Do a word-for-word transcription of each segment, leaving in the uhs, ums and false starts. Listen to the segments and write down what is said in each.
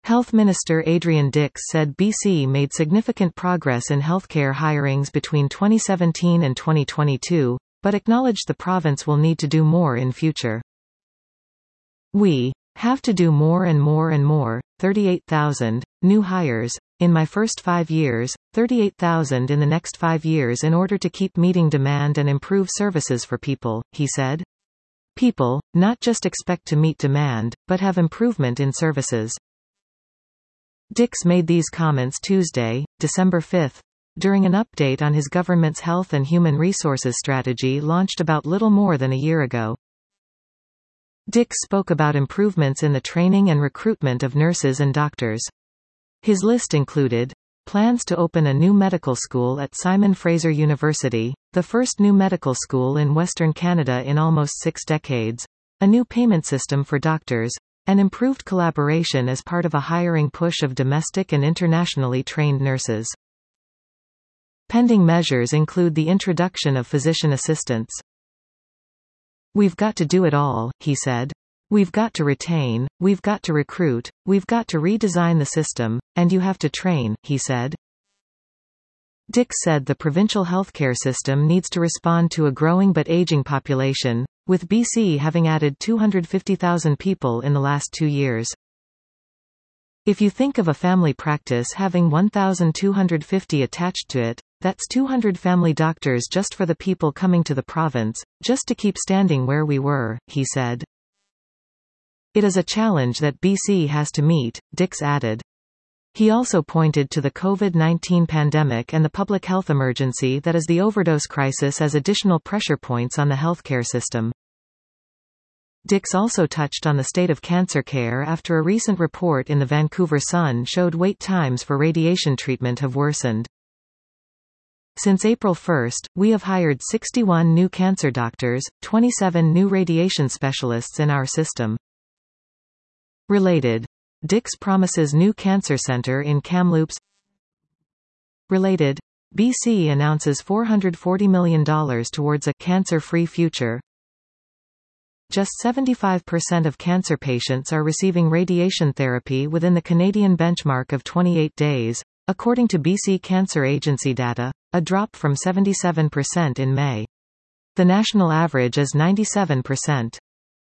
Health Minister Adrian Dix said B C made significant progress in healthcare hirings between twenty seventeen and twenty twenty-two, but acknowledged the province will need to do more in future. We have to do more and more and more. thirty-eight thousand new hires in my first five years, thirty-eight thousand in the next five years in order to keep meeting demand and improve services for people, he said. People, not just expect to meet demand, but have improvement in services. Dix made these comments Tuesday, December fifth, during an update on his government's Health and Human Resources strategy launched about little more than a year ago. Dix spoke about improvements in the training and recruitment of nurses and doctors. His list included plans to open a new medical school at Simon Fraser University, the first new medical school in Western Canada in almost six decades, a new payment system for doctors, and improved collaboration as part of a hiring push of domestic and internationally trained nurses. Pending measures include the introduction of physician assistants. We've got to do it all, he said. We've got to retain, we've got to recruit, we've got to redesign the system, and you have to train, he said. Dix said the provincial healthcare system needs to respond to a growing but aging population, with B C having added two hundred fifty thousand people in the last two years. If you think of a family practice having one thousand two hundred fifty attached to it, that's two hundred family doctors just for the people coming to the province, just to keep standing where we were, he said. It is a challenge that B C has to meet, Dix added. He also pointed to the COVID nineteen pandemic and the public health emergency that is the overdose crisis as additional pressure points on the healthcare system. Dix also touched on the state of cancer care after a recent report in the Vancouver Sun showed wait times for radiation treatment have worsened. Since April first, we have hired sixty-one new cancer doctors, twenty-seven new radiation specialists in our system. Related. Dix promises new cancer center in Kamloops. Related. B C announces four hundred forty million dollars towards a cancer-free future. Just seventy-five percent of cancer patients are receiving radiation therapy within the Canadian benchmark of twenty-eight days, according to B C Cancer Agency data, a drop from seventy-seven percent in May. The national average is ninety-seven percent.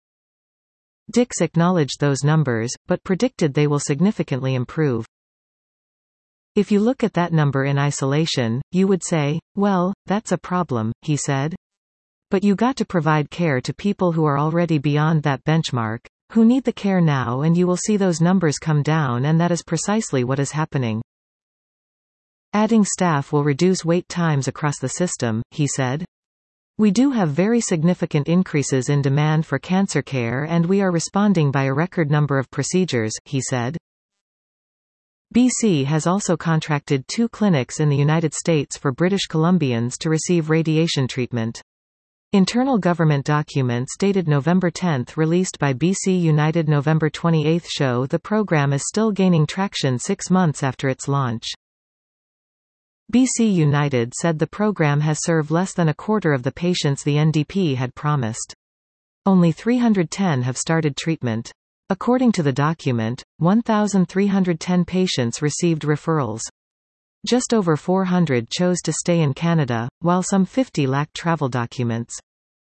Dix acknowledged those numbers, but predicted they will significantly improve. If you look at that number in isolation, you would say, well, that's a problem, he said. But you got to provide care to people who are already beyond that benchmark, who need the care now, and you will see those numbers come down, and that is precisely what is happening. Adding staff will reduce wait times across the system, he said. We do have very significant increases in demand for cancer care, and we are responding by a record number of procedures, he said. B C has also contracted two clinics in the United States for British Columbians to receive radiation treatment. Internal government documents dated November tenth released by B C United November twenty-eighth show the program is still gaining traction six months after its launch. B C United said the program has served less than a quarter of the patients the N D P had promised. Only three hundred ten have started treatment. According to the document, one thousand three hundred ten patients received referrals. Just over four hundred chose to stay in Canada, while some fifty lacked travel documents.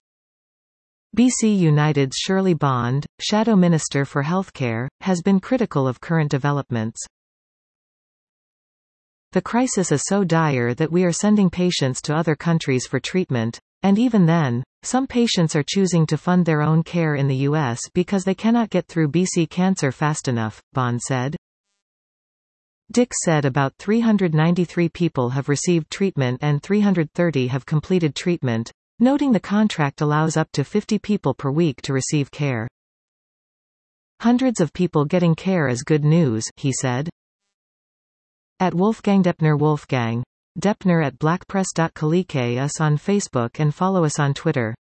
B C United's Shirley Bond, Shadow Minister for Healthcare, has been critical of current developments. The crisis is so dire that we are sending patients to other countries for treatment, and even then, some patients are choosing to fund their own care in the U S because they cannot get through B C cancer fast enough, Bond said. Dix said about three hundred ninety-three people have received treatment and three hundred thirty have completed treatment, noting the contract allows up to fifty people per week to receive care. Hundreds of people getting care is good news, he said. At Wolfgang Deppner Wolfgang. Deppner at blackpress dot colike us on Facebook and follow us on Twitter.